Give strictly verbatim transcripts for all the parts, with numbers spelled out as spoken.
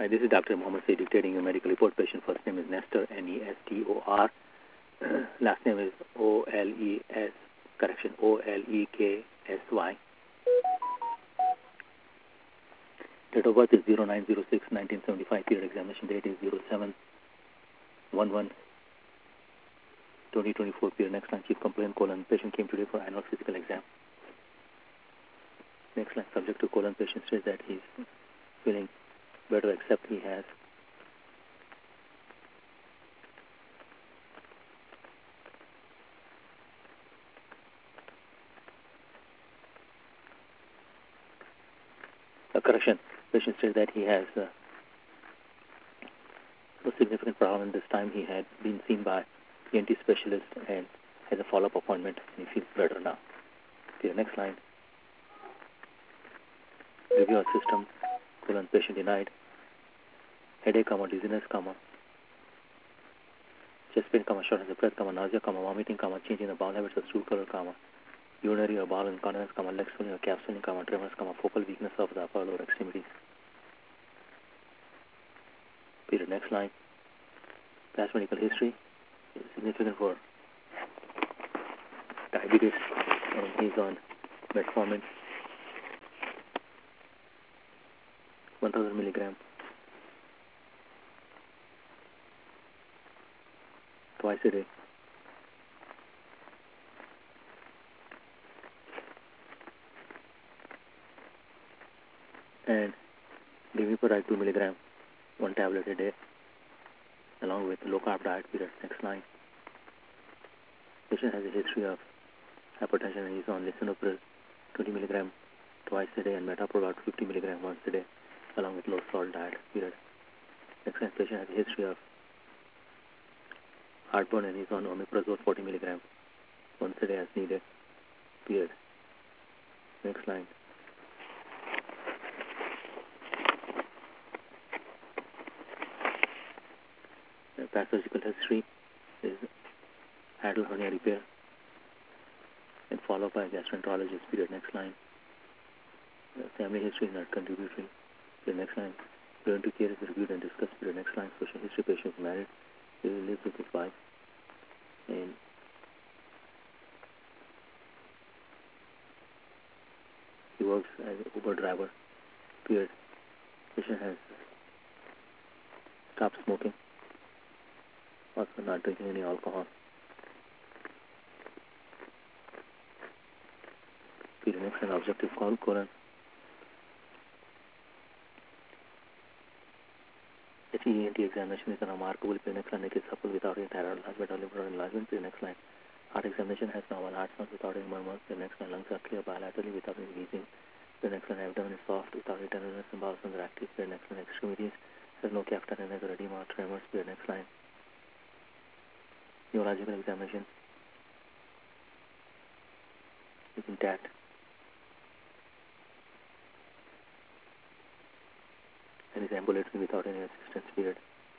Hi, this is Doctor Mohammed Said dictating a medical report. Patient first name is Nestor, N E S T O R. Last name is O L E S, correction, O L E K S Y. Date of birth is zero nine zero six nineteen seventy-five. Period examination date is zero seven one one twenty twenty-four. Period. Next line, chief complaint colon. Patient came today for annual physical exam. Next line, subject to colon. Patient says that he's feeling better except he has a correction. Patient says that he has uh, a significant problem. This time he had been seen by E N T specialist and has a follow-up appointment and he feels better now. Okay, next line. Review of system, colon, patient denied. Headache, comma, dizziness, comma, chest pain, comma, shortness of breath, comma, nausea, comma, vomiting, comma, change in the bowel habits of stool color, comma, urinary or bowel incontinence, comma, leg swelling or calf swelling, comma, tremors, comma, focal weakness of the upper or lower extremities. Period. Next line. Past medical history is significant for diabetes and he's on metformin one thousand milligram twice a day. And Glimepiride two milligram, one tablet a day, along with low carb diet. Period. Next line. Patient has a history of hypertension and he's on lisinopril twenty milligram twice a day and metoprolol fifty milligram once a day, along with low salt diet. Period. Next line. Patient has a history of heartburn and he's on omeprazole forty milligram once a day as needed. Period. Next line. The past surgical history is hiatal hernia repair and followed by a gastroenterologist. Period. Next line. The family history is not contributory. Period. Next line. Preventive care is reviewed and discussed. Period. Next line. Social history. Patient is married. He lives with his wife and he works as an Uber driver. Period. Patient has stopped smoking, also not drinking any alcohol. Period. Next line. Objective call colon. H E N T examination is a remarkable. Period. Next line. Naked supple without any thyroid enlargement or liver enlargement. Period. Next line. Heart examination has normal heart sounds without any murmurs. The next line. Lungs are clear bilaterally without any wheezing. The next line. Abdomen is soft without any tenderness and bowel sounds are active. The next line. Extremities has no calf tenderness or edema or tremors. The next line. Neurological examination is intact. And is ambulatory without any assistance. Period.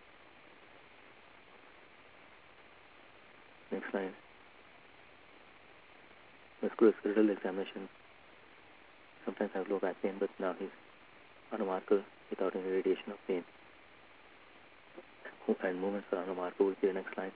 Next line. Musculoskeletal examination sometimes have low back pain, but now he's unremarkable without any radiation of pain. And movements are unremarkable. Period. Next line.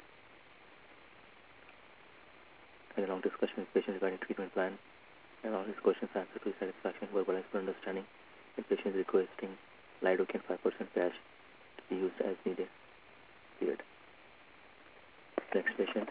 And a long discussion with patient regarding treatment plan and all his questions answered to his satisfaction, verbalized for understanding. And patient is requesting lidocaine five percent patch to be used as needed. Period. Next patient.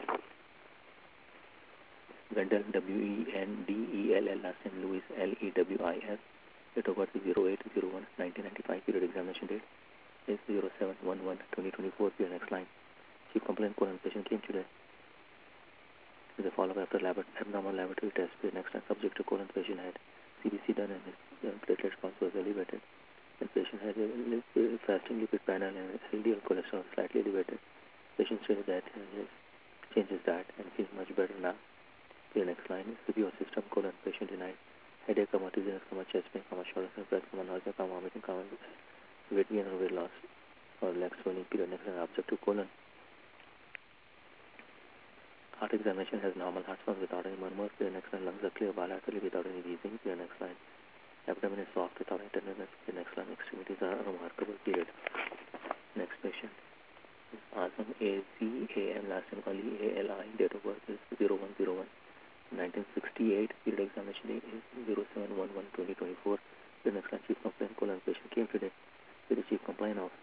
Wendell, W E N D E L L, last name Lewis, L E W I S. Date of birth is zero eight zero one nineteen ninety-five. Period. Examination date is zero seven one one twenty twenty-four. Period. Next line. Chief complaint colon. Patient came today with a follow-up after lab abnormal laboratory test. Period. Next line. Subject to colon. Patient had C B C done and his uh, platelet count was elevated. And patient had a lip, fasting lipid panel and L D L cholesterol slightly elevated. Patient said that he has changed his diet and feels much better now. Period. Next line is review of system colon. Patient denied. Headache, comma, dizziness, comma, chest pain, comma, shortness of breath, comma, nausea, comma, vomiting, comma, weight gain or weight loss or leg swelling. Period. Next line. Objective colon. Heart examination has normal heart sounds without any murmurs. Period. Next line. Lungs are clear bilaterally without any wheezing. Period. Next line. Abdomen is soft without any tenderness. Period. Next line. Extreme extremities are remarkable. Period. Next patient is Azam A Z A M, last name Ali A L I, date of birth is zero one zero one nineteen sixty-eight, period examination date is zero seven one one twenty twenty-four. The next one, chief complaint colon, patient came today with the chief complaint of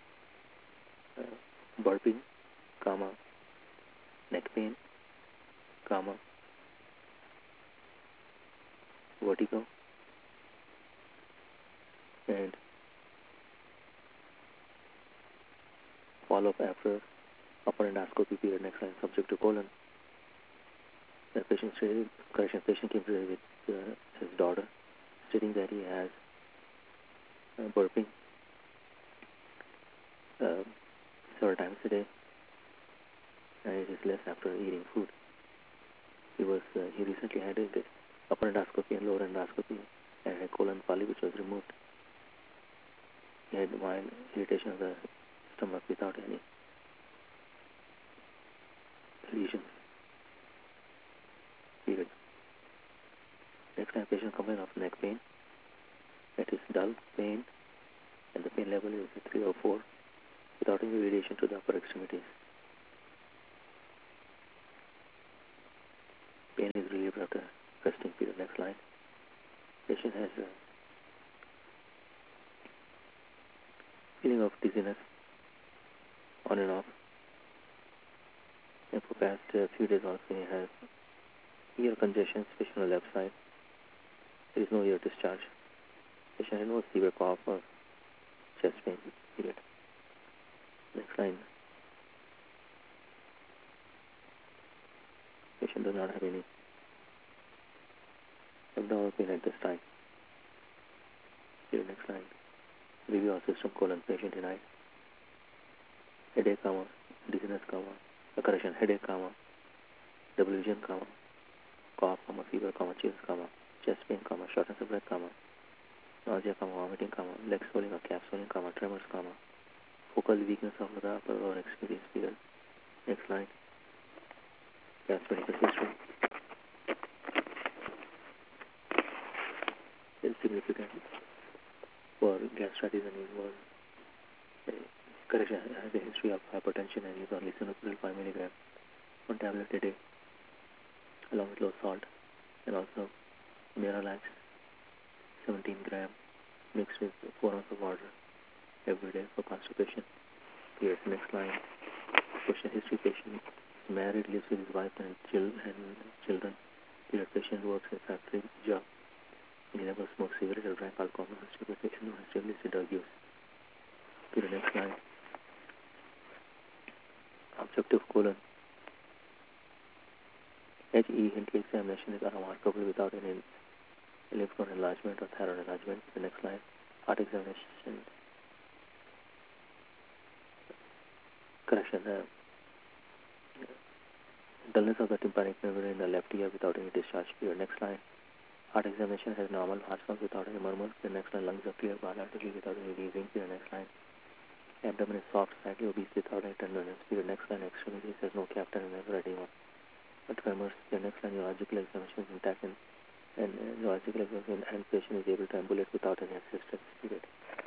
uh, burping, comma, neck pain, comma, vertigo, and follow-up after upper endoscopy. Period. Next line, subject to colon. The patient stated, correction, patient came today with uh, his daughter, stating that he has uh, burping uh, several times a day, and it is less after eating food. He was uh, he recently had a upper endoscopy and lower endoscopy and a colon polyp which was removed. He had mild irritation of the stomach without any lesions. Period. Next time, patient complained of neck pain. That is dull pain, and the pain level is three or four, without any radiation to the upper extremities. Pain is relieved after resting. Period. Next line. Patient has a feeling of dizziness on and off, and for past uh, few days also he has ear congestion, especially on the left side. There is no ear discharge. Patient had no severe cough or chest pain. Period. Next line. Patient does not have any abdominal pain at this time. Period. Next line. Review of system colon, patient denied headache, comma, dizziness, comma, uh, correction, headache, comma, double vision, comma, cough, comma, fever, comma, chills, comma, chest pain, comma, shortness of breath, comma, nausea, comma, vomiting, comma, leg swelling or calf swelling, comma, tremors, comma, focal weakness of the upper lower extremities. Period. Next line. Gas medical history is significant for gastritis, and he was uh, correction has a history of hypertension and is on lisinopril five milligram one tablet a day along with low salt, and also Miralax seventeen gram mixed with four ounces of water every day for constipation. Here's the next line. Question history: patient married, lives with his wife and, chil- and children. Period. Patient works in a factory job. He never smoked cigarette or drank alcohol. No history of patient, no history of illicit drug use. Period. Next line. Objective colon. H E Henry examination is unremarkable without any lymph node enlargement or thyroid enlargement. The next line. Heart examination. Correction. Uh, dullness of the tympanic membrane in the left ear without any discharge. Period. Next line. Heart examination has normal heart sounds without any murmur. The next line. Lungs are clear bilaterally without any wheezing. Period. Next line. Abdomen is soft, slightly obese without any tenderness. Period. Next line. Extremities has no captain and never edema. But tremors. The next line. Neurological examination is intact, and, and uh, neurological examination and patient is able to ambulate without any assistance. Period.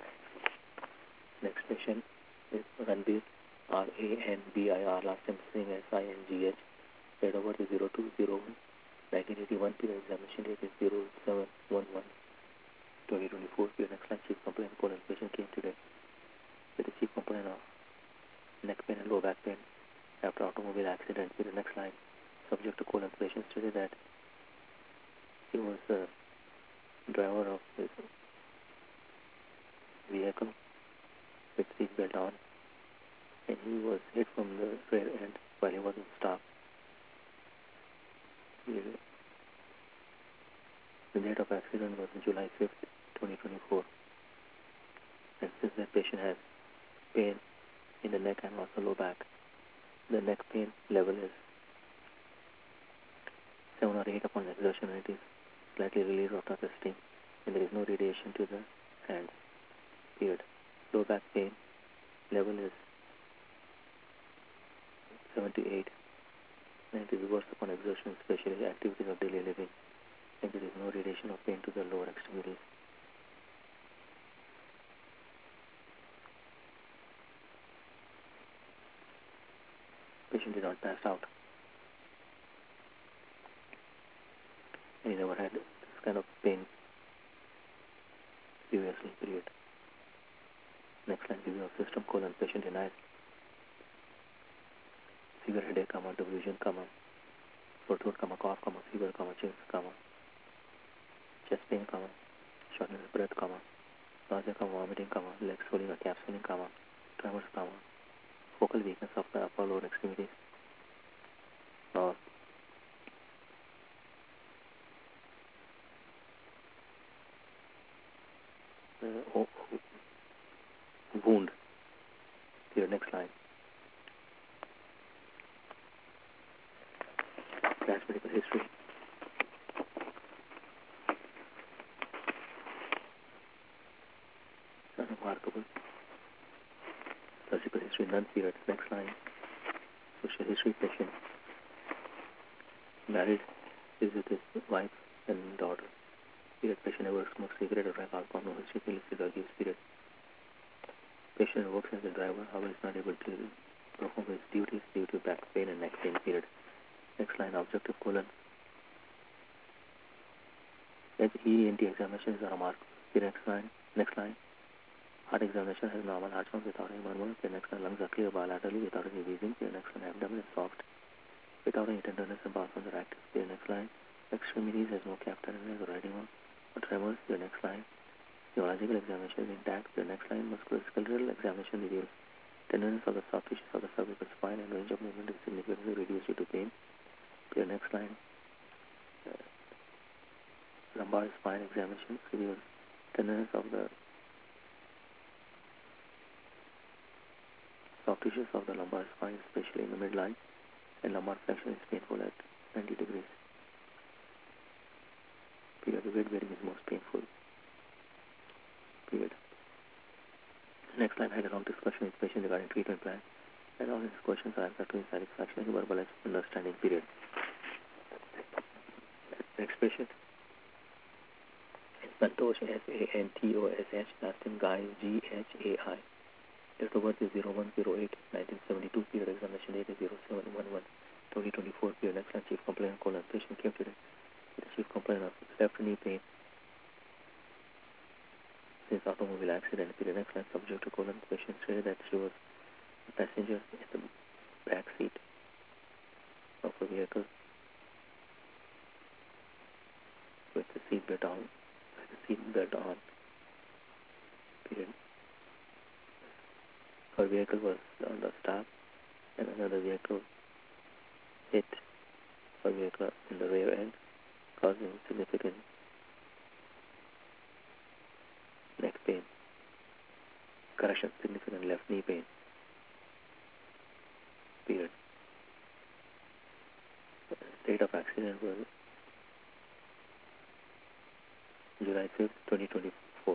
Next patient is Ranbir, R A N B I R, last name Singh, S I N G H. Date of birth is zero two zero one nineteen eighty-one. Period. Examination date is zero seven one one twenty twenty-four. Period. Next line. Chief complaint colon. Patient came today with a chief complaint of neck pain and low back pain after automobile accident. Period. Next line. Subject to colon. Patient stated that he was the driver of his vehicle with seat belt on, and he was hit from the rear end while he was in stop. The date of accident was July fifth, twenty twenty-four. And since that patient has pain in the neck and also low back, the neck pain level is seven or eight upon exertion, and it is slightly released after resting, and there is no radiation to the hands. Period. Low back pain level is seventy-eight, and it is worse upon exertion, especially activities of daily living, and there is no radiation of pain to the lower extremities. patient did not pass out. And he never had this kind of pain previously, period. Next line, review of system, colon, patient denied severe headache, comma, delusion, comma, sore throat, comma, cough, comma, fever, comma, chills, comma, chest pain, comma, shortness of breath, comma, nausea, comma, vomiting, comma, leg swelling or calf swelling, comma, tremors, comma, focal weakness of the upper lower extremities, or uh, wound. Here, next line. Past medical history. Unremarkable. Surgical history, none period. Next line. Social history, patient. Married, is with his wife and daughter. Period. Patient never smokes cigarette or drank alcohol, no history, illicit drug use. Period. Patient works as a driver, however, is not able to perform his duties due to back pain and neck pain. Period. Next line. Objective colon. H E N T examinations are remarkable. Period. Next line. Next line. Heart examination has normal heart sounds without any murmur. The next line, lungs are clear bilaterally without any wheezing. The next line, abdomen is soft without any tenderness and bowel sounds are active. The next line, extremities has no calf tenderness or riding on or tremors. The next line, neurological examination is intact. The next line, musculoskeletal examination reveals tenderness of the soft tissues of the cervical spine and range of movement is significantly reduced due to pain. The next line, uh, lumbar spine examination reveals tenderness of the soft tissues of the lumbar spine, especially in the midline, and lumbar flexion is painful at ninety degrees. Period. The weight bearing is most painful. Period. Next line, had a long discussion with patient regarding treatment plan, and all his questions are answered to his satisfaction. He verbalized understanding. Period. Next patient. Santosh, S A N T O S H, last name Guy, G H A I. Date of birth is zero one zero eight nineteen seventy-two. Period. Examination date is zero seven one one twenty twenty-four. Period. Next line, chief complaint colon. Patient came today with a chief complaint of left knee pain since automobile accident. Period. Next line, subject to colon. Patient stated that she was a passenger in the back seat of a vehicle with the seat belt on. With the seat belt on. Period. Her vehicle was on the stop, and another vehicle hit her vehicle in the rear end, causing significant neck pain. Correction, significant left knee pain. Period. Date of accident was July fifth, twenty twenty-four.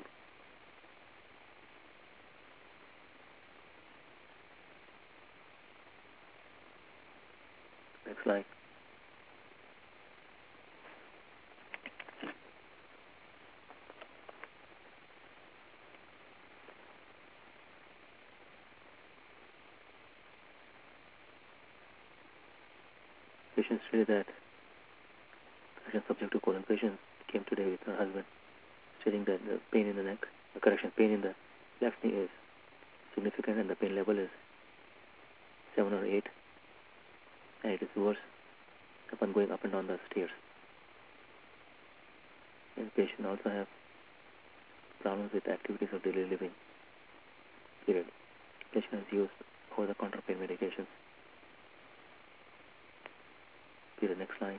Next slide. Patient stated that patient subject to colon. Patient came today with her husband, stating that the pain in the neck, the correction, pain in the left knee is significant and the pain level is seven or eight, and it is worse upon going up and down the stairs. And the patient also have problems with activities of daily living. Period. Patient has used over-the-counter pain medications. Period. Next line.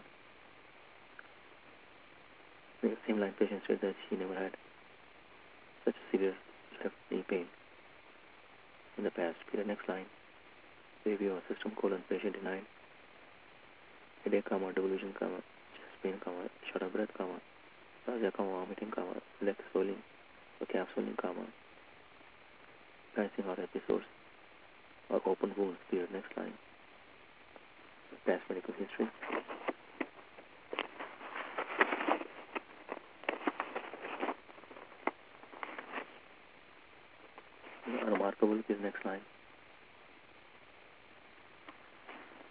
The same line, patient said that she never had such severe left knee pain in the past. Period. Next line. Review of system colon. Patient denied headache, comma, delusion, comma, chest pain, comma, short of breath, comma, nausea, comma, vomiting, comma, leg swelling, or calf swelling, comma, passing out episodes, or open wounds. Period. Next line. Past medical history. Remarkable is next line.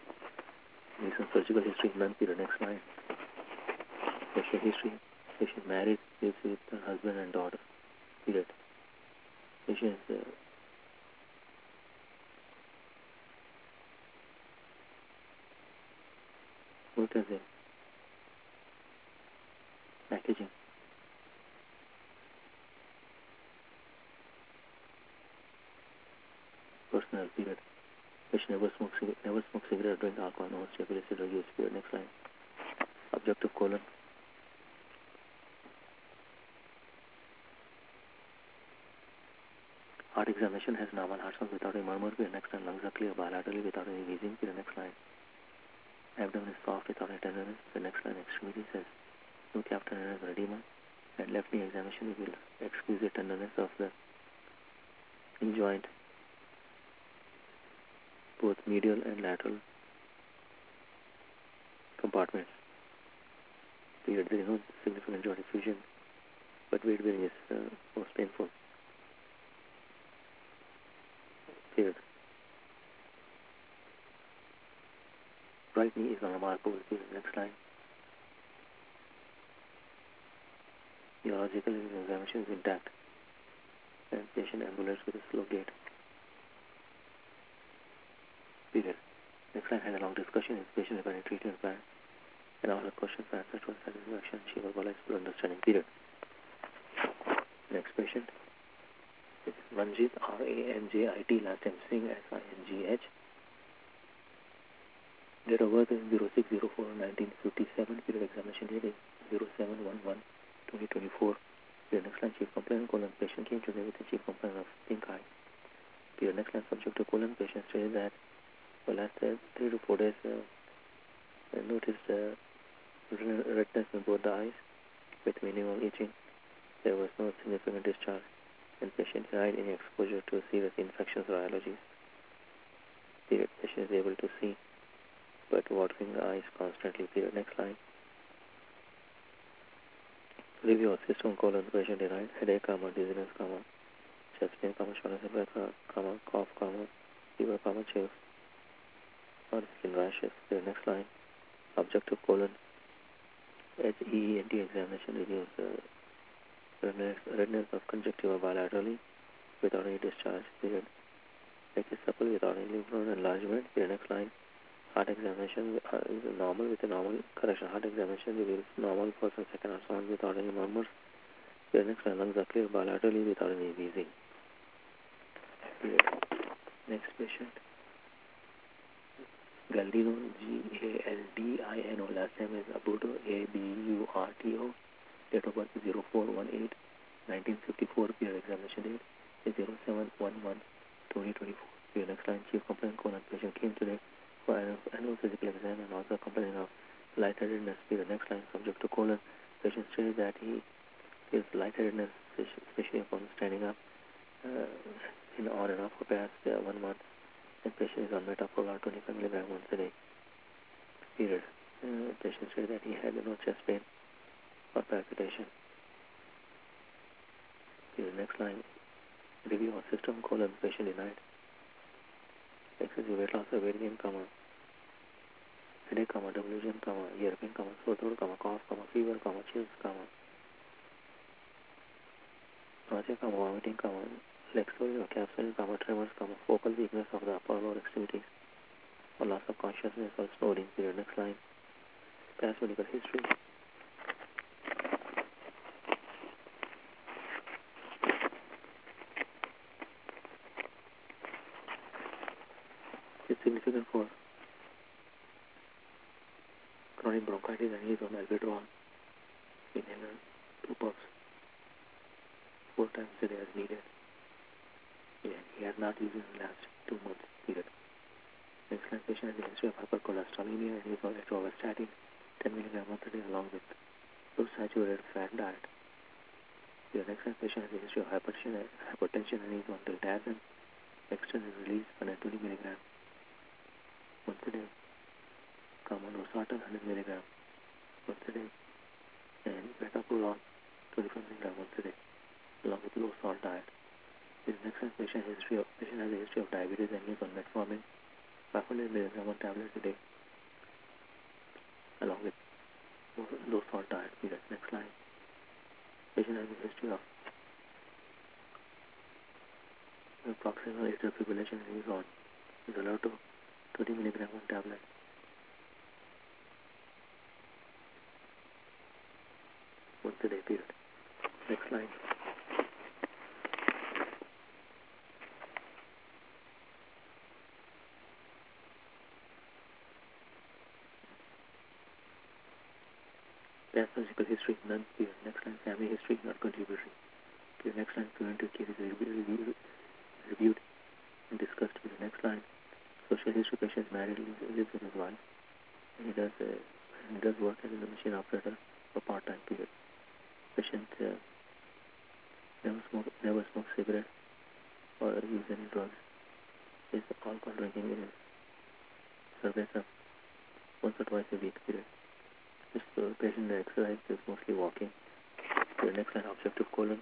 Recent surgical history, none. Period. Next line. Patient history. Patient married, lives with her husband and daughter. Period. Patient is uh, worked as a packaging. Personal. Period. Patient never smokes never smokes cigarette, drink alcohol, no stability drug use. Period. Next line. Objective colon. Heart examination has normal heart sound without a murmur. Period. Next line. Lungs are clear bilaterally without any wheezing. Period. Next line. Abdomen is soft without any tenderness. The next line. Extremity says no calf tenderness or edema. And left knee examination will exquisite tenderness of the in joint, both medial and lateral compartments. Period. There is no significant joint effusion, but weight bearing is uh, most painful. Period. Right knee is unremarkable. Period. Next line. Neurological examination is intact, and patient ambulates with a slow gait. Period. Next line. Had a long discussion. Is patient regarding treatment plan, and all her questions were answered to her satisfaction. She verbalized full understanding. Period. Next patient is Ranjit, R A N J I T, last name Singh, S I N G H. Date of birth is zero six zero four nineteen fifty-seven. Period. Examination date is zero seven one one twenty twenty-four. Period. Next line. Chief complaint colon. Patient came today with a chief complaint of pink eye. Period. Next line. Subject to colon. Patient stated that for last uh, three to four days uh, I noticed uh, redness in both the eyes with minimal itching. There was no significant discharge, and patient denied any exposure to serious infections or allergies. Period. Patient is able to see, but watering the eyes constantly. Period. Next line. Review of system colon. Patient denied headache, comma, dizziness, comma, chest pain, comma, shortness of breath, comma, cough, comma, fever, comma, chills, or skin rashes. Period. Next line. Objective colon. H E E N T examination reveals uh, redness, redness of conjunctiva bilaterally without any discharge. Period. Neck is supple without any lymph node enlargement. Period. Next line. Heart examination uh, is normal with a normal correction. Heart examination reveals normal first and second heart sound without any murmurs. Period. Next line. Lungs are clear bilaterally without any wheezing. Period. Next patient. Galdino, G A L D I N O, last name is Abuto, A B U R T O, date of birth is zero four one eight nineteen fifty-four, period. Examination date is zero seven one one twenty twenty-four, period. Next line. Chief complaint colon. Patient came today for an annual physical exam and also complaining of lightheadedness. Period. Next line. Subject to colon. Patient stated that he is lightheadedness, especially upon standing up, uh, in on and off for past uh, one month. And patient is on metoprolol twenty-five milligrams once a day. Period. Uh, patient said that he had no chest pain or palpitation. Period. Next line. Review of system colon. Patient denied excessive weight loss or weight gain, comma, headache, comma, delusion, comma, ear pain, comma, sore throat, comma, cough, comma, fever, comma, chills, comma, nausea, comma, vomiting, comma, leg swelling or calf swelling, comma, tremors, comma, focal weakness of the upper lower extremities, or loss of consciousness or snoring. Period. Next line. Past medical history. It's significant for chronic bronchitis and he is on albuterol inhaler, two puffs, four times a day as needed. Yeah, he has not used it in the last two months. Period. Next line. Patient has a history of hypercholesterolemia and he is on atorvastatin ten milligrams once a day along with low saturated fat diet. Your next line. Patient has a history of hypertension, hypertension and he is on diltiazem extended release one hundred twenty milligrams once a day, comma, losartan one hundred milligrams once a day, and metoprolol twenty-five milligrams once a day along with low salt diet. This next line. Patient history of patient has a history of diabetes and he is on metformin five hundred milligrams one tablet a day. along with low salt diet period. Next line. Patient has a history of proximal atrial fibrillation and is on Xarelto thirty milligram one tablet. Once a day period. Next line. Past surgical history, none period. Next line. Family history, not contributory. Period. Next line. Preventive case is reviewed, reviewed and discussed. Period. Next line. Social history, patient is married, lives with his wife, and he does uh, he does work as a machine operator for part-time period. Patient uh, never smoke never smokes cigarette or use any drugs. His alcohol drinking is surveys of once or twice a week period. This uh, patient exercise is mostly walking. The next line, objective colon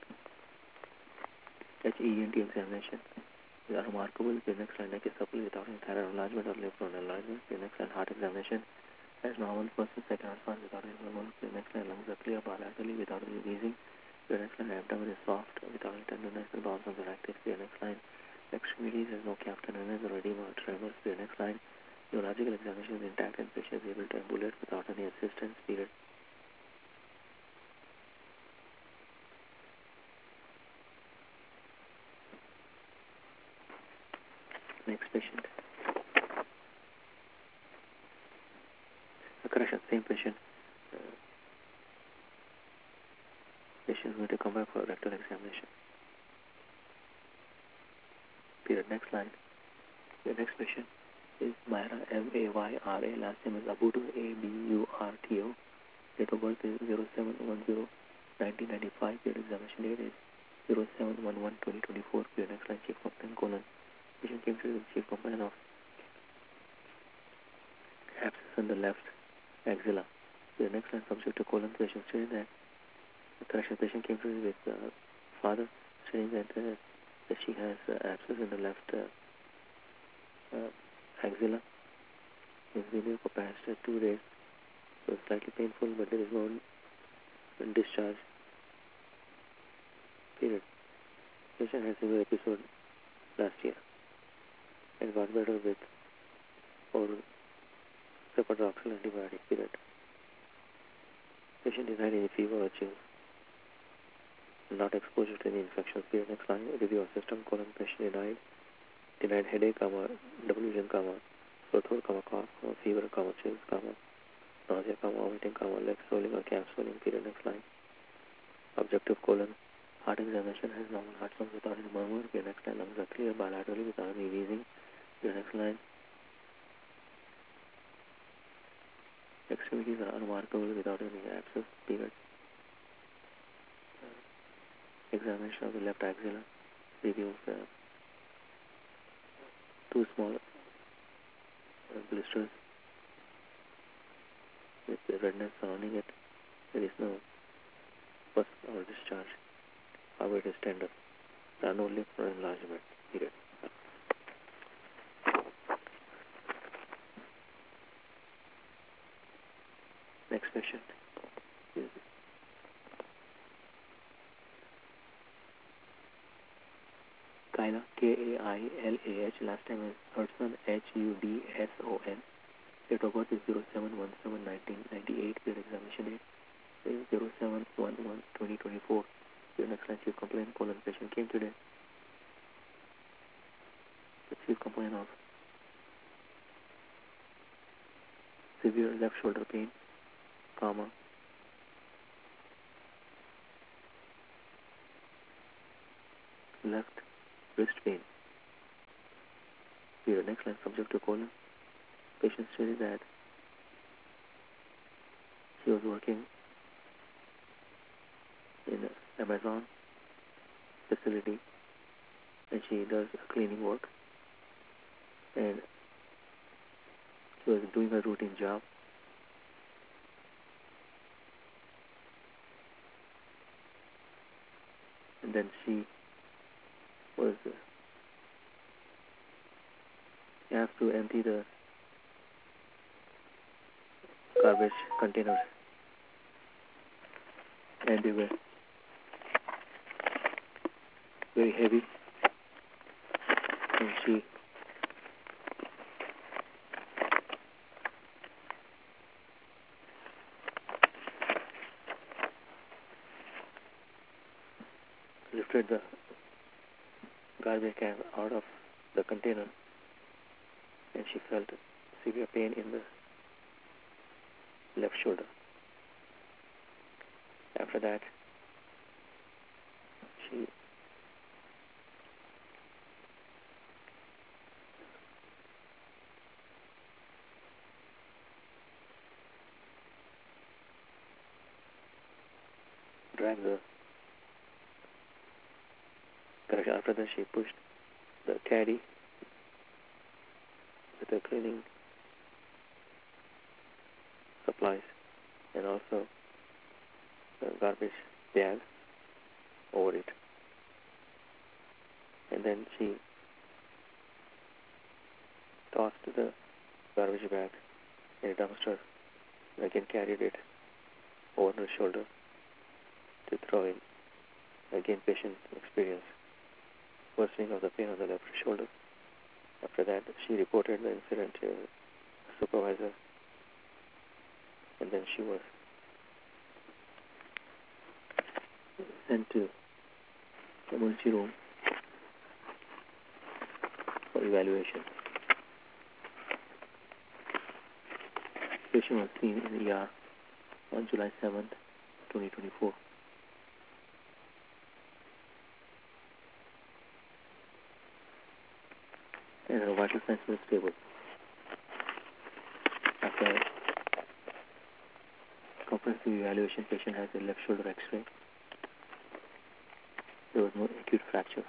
H E N T examination. They are remarkable. The next line, neck is supple without any thyroid enlargement or lymph node enlargement. The next line, heart examination as normal first and second heart without any normal. The next line, lungs are clear bilaterally without any wheezing. The next line, abdomen is soft without any tenderness. The bowels are active. The next line, extremities has no calf tenderness or edema or tremors. The next line, neurological examination is intact and patient is able to ambulate without any assistance. Period. Next patient. Uh, correction, same patient. Uh, patient is going to come back for rectal examination. Period. Next line. The next patient is Mayra, M A Y R A. Last name is Abudu, A B U R T O. Date of birth is zero seven one zero nineteen ninety-five. Period. Examination date is zero seven one one twenty twenty-four. Period. Next line, chief complaint colon. Patient came to the chief complaint of abscess on the left axilla. The next line, subject to colon. Patient stated that the correction patient came to with uh, father saying that, uh, that she has uh, abscess in the left uh, uh, axilla. It's been there for past uh, two days. So it's slightly painful, but there is no discharge. Period. Patient had severe episode last year and got better with oral cefadroxil antibiotic. Period. Patient denied any fever or chills. Not exposure to any infection. Period. Next line, review of system colon. Patient denied denied headache, comma, delusion, comma, sore throat, comma, cough, comma, fever, comma, chills, comma, nausea, comma, vomiting, comma, leg swelling or calf swelling. Period. Next line. Objective colon. Heart examination has normal heart sounds without any murmur. Period. Next line. Lungs are clear bilaterally without any wheezing. Period. Next line. Extremities are unmarkable without any abscess. Period. Uh, examination of the left axilla reveals uh, two small uh, blisters with the redness surrounding it. There is no pus or discharge. However, it is tender. There are no lymph node enlargement. Period. Next patient is Kaila, K A I L A H. Last name is Hudson, H U D S O N. Date of birth is zero seven one seven nineteen ninety-eight. Period. Examination date is zero seven one one twenty twenty-four. Your next line, chief complaint colon. Patient came today. The chief complaint of severe left shoulder pain, comma, left wrist pain. Period. Next line, subject to colon. Patient stated that she was working in an Amazon facility and she does cleaning work, and she was doing her routine job. And then she was uh, asked to empty the garbage containers, and they were very heavy, and she lifted the garbage can out of the container, and she felt severe pain in the left shoulder. After that, she dragged the correction. After that, she pushed the caddy with the cleaning supplies and also the garbage bag over it. And then she tossed the garbage bag in a dumpster and again carried it over her shoulder to throw in. Again, patient experienced worsening of the pain on the left shoulder. After that, she reported the incident to the supervisor, and then she was sent to the emergency room for evaluation. The patient was seen in the E R on July seventh, twenty twenty-four. And her vital signs were stable. After comprehensive evaluation, patient has a left shoulder X-ray. There was no acute fracture.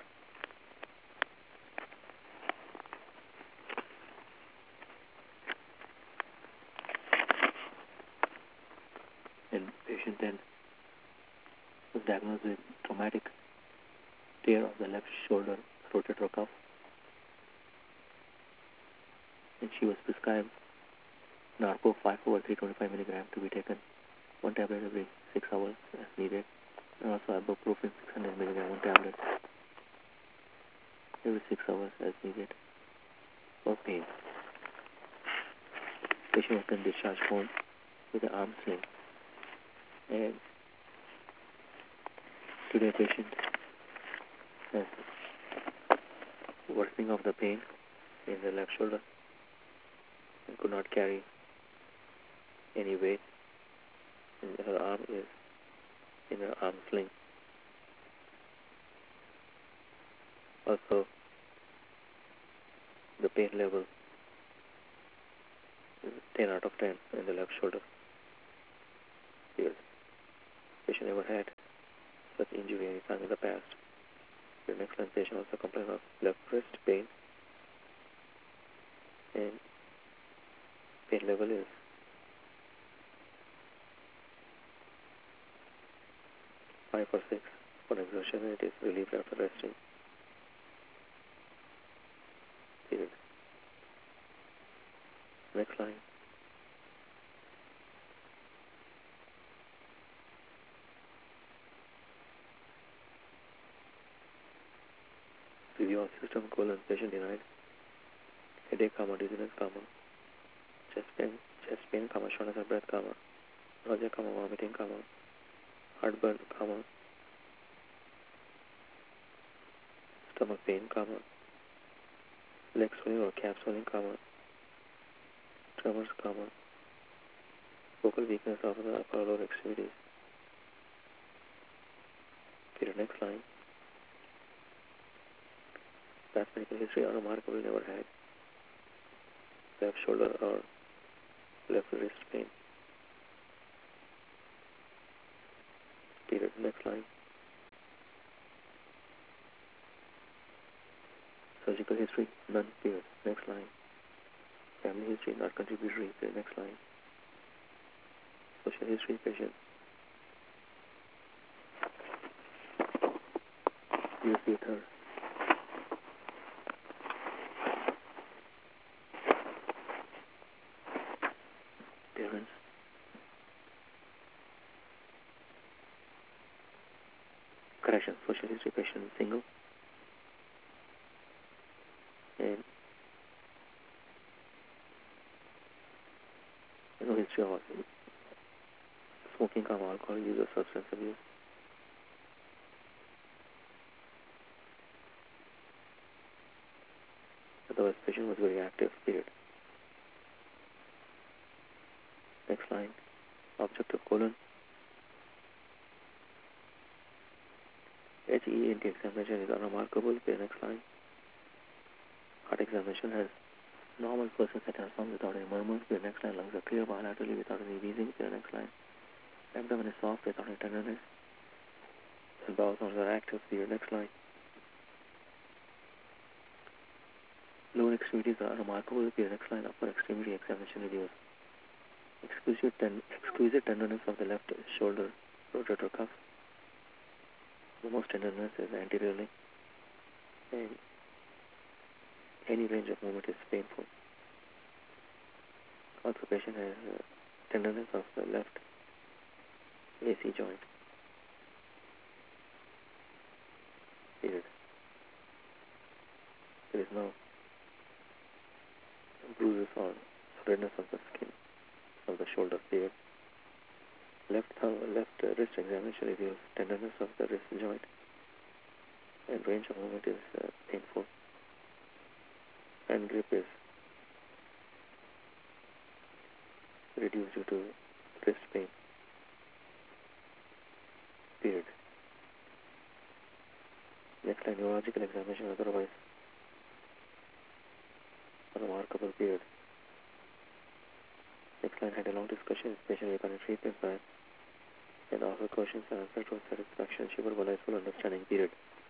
And patient then was diagnosed with traumatic tear of the left shoulder rotator cuff, and she was prescribed Narco five over three hundred twenty-five milligrams to be taken one tablet every six hours as needed, and also ibuprofen six hundred milligrams one tablet every six hours as needed for pain. Patient was then discharged home with an arm sling, and today patient has worsening of the pain in the left shoulder and could not carry any weight, and her arm is in her arm sling. Also, the pain level is ten out of ten in the left shoulder. Yes. Patient never had such injury any time in the past. The next line patient also complained of left wrist pain, and pain level is five or six for exertion, and it is relieved after resting. Period. Next line. Review of system colon patient denied headache, comma, dizziness, comma, chest pain, chest pain, comma, shortness of breath, comma, nausea, comma, vomiting, comma, heartburn, comma, stomach pain, comma, leg swelling or calf swelling, comma, tremors, comma, focal weakness of the upper or lower extremities. Period. Next line. Past medical history unremarkable, never had left shoulder or left wrist pain. Period. Next line. Surgical history, none. Period. Next line. Family history, not contributory. Period. Next line. Social history, patient use with her parents correction, social history patient single, and no history of smoking, alcohol use, or substance abuse. Otherwise, patient was very active, period. Next line, objective colon. H E N T examination is unremarkable, period. Next line. Heart examination has normal person set and sound without any murmurs, period. Next line. Lungs are clear bilaterally without any wheezing, period. Next line. Abdomen is soft without any tenderness, and bowel sounds are active, period. Next line. Lower extremities are remarkable, period. Next line. Upper extremity examination reveals exquisite, ten exquisite tenderness of the left shoulder rotator cuff. The most tenderness is anteriorly, and any range of movement is painful. Also, patient has uh, tenderness of the left A C joint. Period. There is no bruises or redness of the skin of the shoulder. Period. Left thumb, left uh, wrist examination reveals tenderness of the wrist joint, and range of movement is uh, painful. Hand grip is reduced due to wrist pain. Period. Next line, neurological examination otherwise remarkable, period. Next line, had a long discussion with patient regarding treatment plan and offer questions and answered to satisfaction. She verbalized full understanding, period.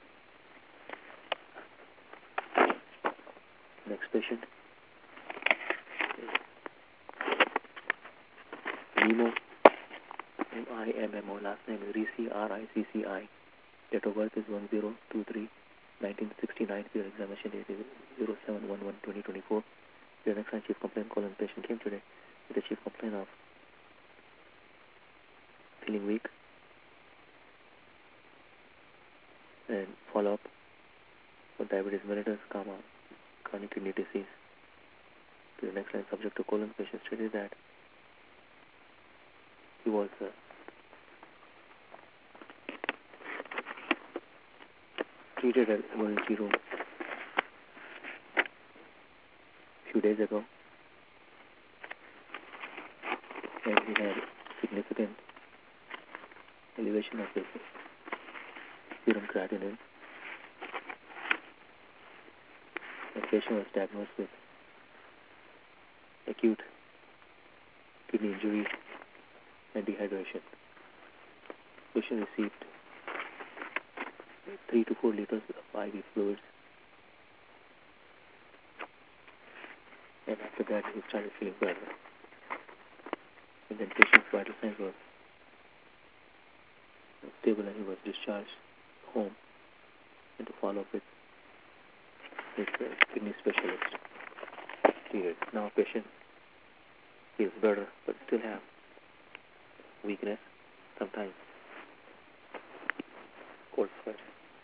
Next patient. Nemo, M I M M O, last name is Ricci, R I C C I. Date of birth is one zero two three nineteen sixty-nine. Period. Examination date is zero seven one one twenty twenty-four. Period. Next line, chief complaint colon. Patient came today with a chief complaint of feeling weak and follow up for diabetes mellitus, comma, chronic kidney disease. Period. Next line, subject to colon. Patient stated that he was uh, treated at emergency room a few days ago, and he had significant elevation of his serum creatinine. The patient was diagnosed with acute kidney injury and dehydration. Patient received three to four liters of I V fluids, and after that he started feeling better. And then patient's vital signs were stable, and he was discharged home and to follow up with his uh, kidney specialist. Period. Now patient feels better, but still have weakness, sometimes cold sweat.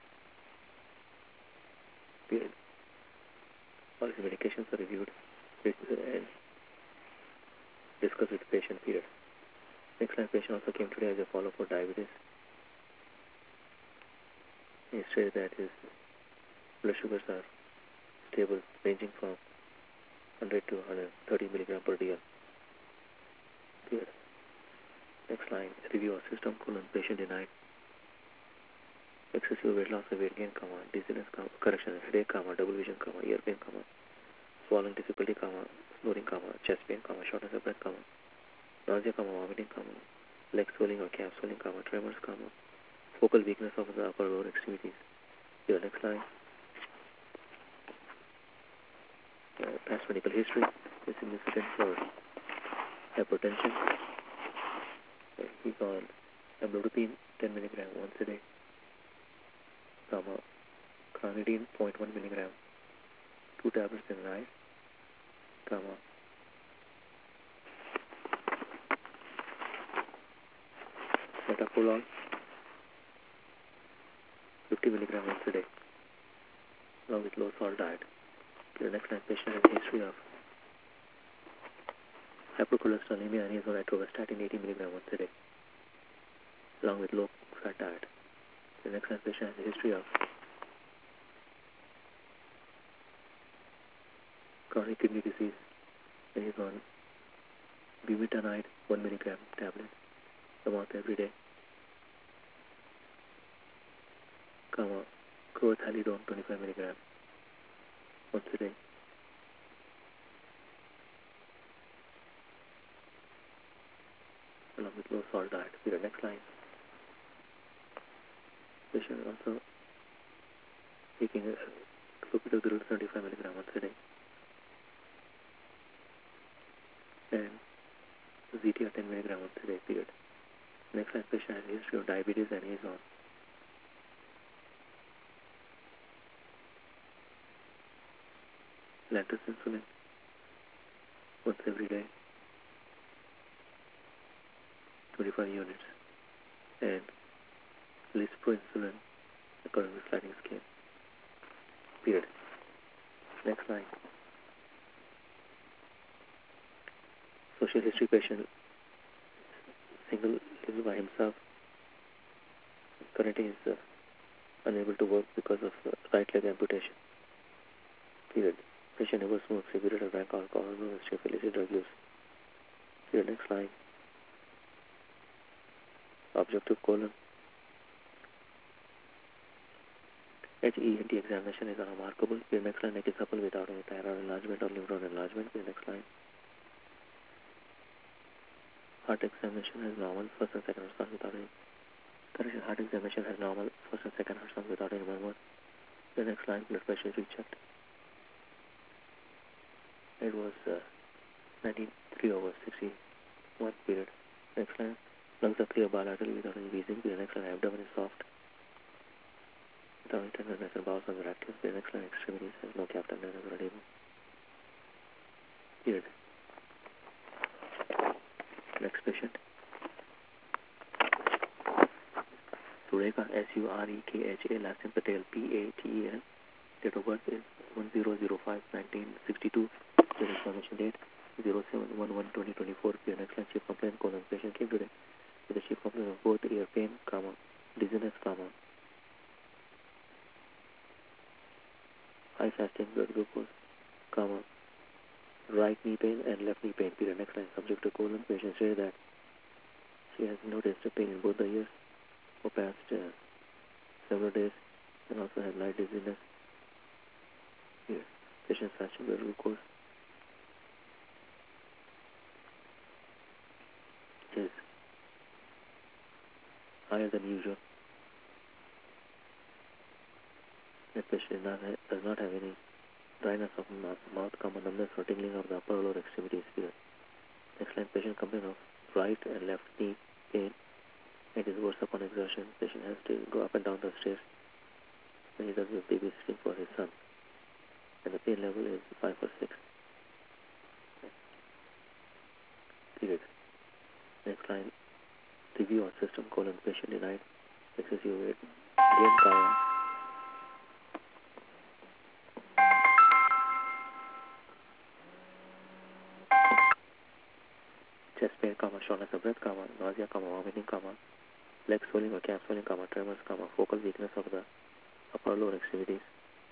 Period. All his medications are reviewed and discussed with the patient. Period. Next line, patient also came today as a follow-up for diabetes. He stated that his blood sugars are stable, ranging from one hundred to one hundred thirty milligram per D L. Period. Next line, review of system colon. Patient denied excessive weight loss or weight gain, comma, dizziness, comma, correction, headache, comma, double vision, comma, ear pain, comma, swallowing difficulty, comma, snoring, comma, chest pain, comma, shortness of breath, comma, nausea, comma, vomiting, comma, leg swelling or calf swelling, comma, tremors, comma, focal weakness of the upper lower extremities. Here, next line. Uh, past medical history is significant for hypertension. Uh, he's on amlodipine ten milligram once a day, comma, clonidine zero point one milligram, two tablets in an eye, comma, metoprolol fifty milligram once a day, along with low salt diet. The next line, patient has a history of hypercholesterolemia and is on atorvastatin eighty milligram once a day, along with low fat diet. The next line, patient has a history of chronic kidney disease and is on bumetanide one milligram tablet a month every day, comma, chlorothalidone twenty-five milligram once a day, along with low salt diet. See the next line. Patient also taking a clopidogrel seventy-five milligram once a day and Z T R ten milligram once a day period. Next line, patient has a history of diabetes and is on Lantus insulin once every day, twenty-five units, and lispro-insulin according to sliding scale. Period. Next line. Social history patient, single, lives by himself. Currently is uh, unable to work because of uh, right leg amputation. Period. Patient never smokes cigarette or drank alcohol, no history of illicit drug use. Period. Next line. Objective colon. H E N T examination is unremarkable. Period. Next line. Neck is supple without any thyroid enlargement or lymph node enlargement. Period. Next line. Heart examination has normal first and second heart sounds without any correction. Heart examination has normal first and second heart sounds without any murmur. The next line, blood pressure is rechecked. It was uh, ninety-three over sixty-one period. Next line, lungs are clear bilaterally without any wheezing. The next line, abdomen is soft without any tenderness and bowels are active. The next line, extremities has no cap tenderness or edema. Period. Next patient. Sureka, S U R E K H A, last name Patel, P A T E L. Date of birth is one zero zero five nineteen sixty-two. The examination date zero seven one one twenty twenty-four. The next line, chief complaint, colon. Patient came today with a chief complaint of both ear pain, comma, dizziness, comma, high fasting blood glucose, comma, right knee pain and left knee pain. Period. Next line, subject to colon. Patient said that she has noticed pain in both the ears for past uh, several days and also has light dizziness. Here, patient's fasting blood glucose is higher than usual. The patient not ha does not have any dryness of mouth, mouth comma, numbness or tingling of the upper or lower extremities. Period. Next line, patient complaint of right and left knee pain. It is worse upon exertion. Patient has to go up and down the stairs when he does the babysitting for his son. And the pain level is five or six. Period. Next line, review on system colon. Patient denied excessive weight gain, comma, chest pain, comma, shortness of breath, comma, nausea, comma, vomiting, comma, leg swelling or calf swelling, comma, tremors, comma, focal weakness of the upper lower extremities,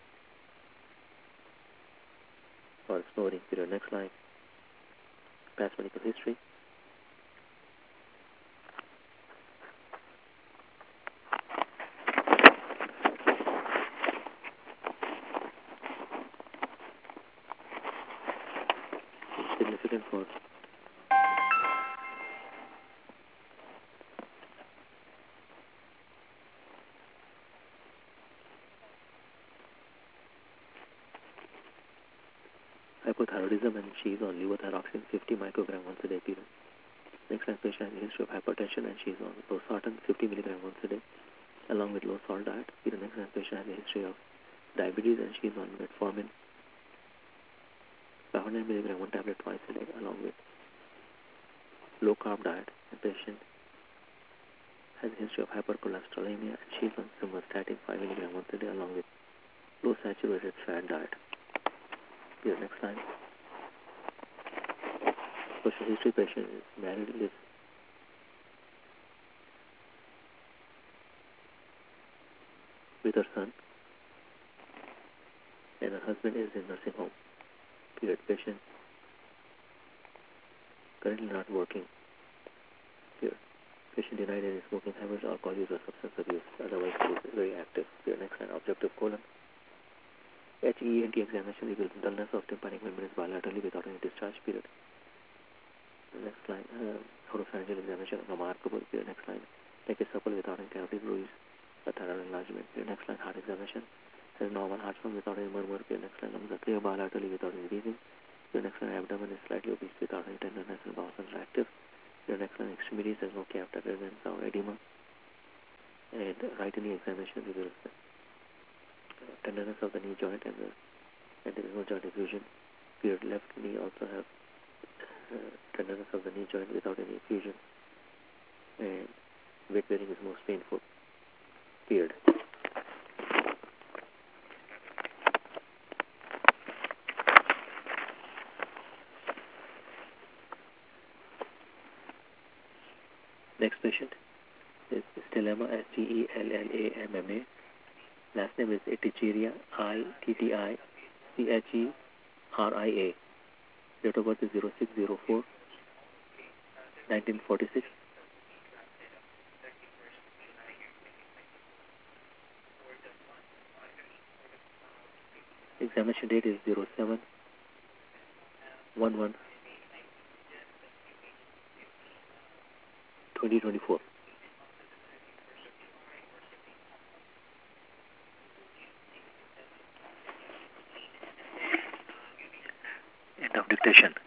or snoring. Period. Next line, past medical history. Significant for hypothyroidism, and she is on levothyroxine fifty microgram once a day. Period. Next line, patient has a history of hypertension and she is on losartan fifty milligram once a day along with low salt diet. Period. Next line, patient has a history of diabetes and she is on metformin five hundred milligram one tablet twice a day along with low carb diet. The patient has a history of hypercholesterolemia, and she's on simvastatin five milligrams once a day along with low saturated fat diet. Here, next slide. Social history patient is married, lives with her son, and her husband is in nursing home. Period. Patient currently not working. Period. Patient denied any smoking habits, alcohol use, or substance abuse. Otherwise, he is very active. Period. Next line. Objective colon. H E N T examination reveals dullness of tympanic membranes bilaterally without any discharge. Period. Next line. Uh, oropharyngeal examination remarkable. Period. Next line. Neck is supple without any cavity bruise. A thyroid enlargement. Period. Next line. Heart examination has normal heart sound without any murmur. Period. Next line. Lungs are clear bilaterally without any wheezing. Period. Next line. Abdomen is slightly obese without any tenderness and bowels are active. Period. Next line. Extremities has no calf adherence or edema. And right knee examination reveals the tenderness of the knee joint and the and there is no joint effusion. Period. Left knee also have uh, tenderness of the knee joint without any effusion. And weight bearing is most painful. Period. Next patient is Stellama, S T E L L A M M A. Last name is Ittichiria, I T T I C H E R I A. Date of birth is zero six zero four nineteen forty-six. Examination date is zero seven one one twenty twenty-four. End of dictation.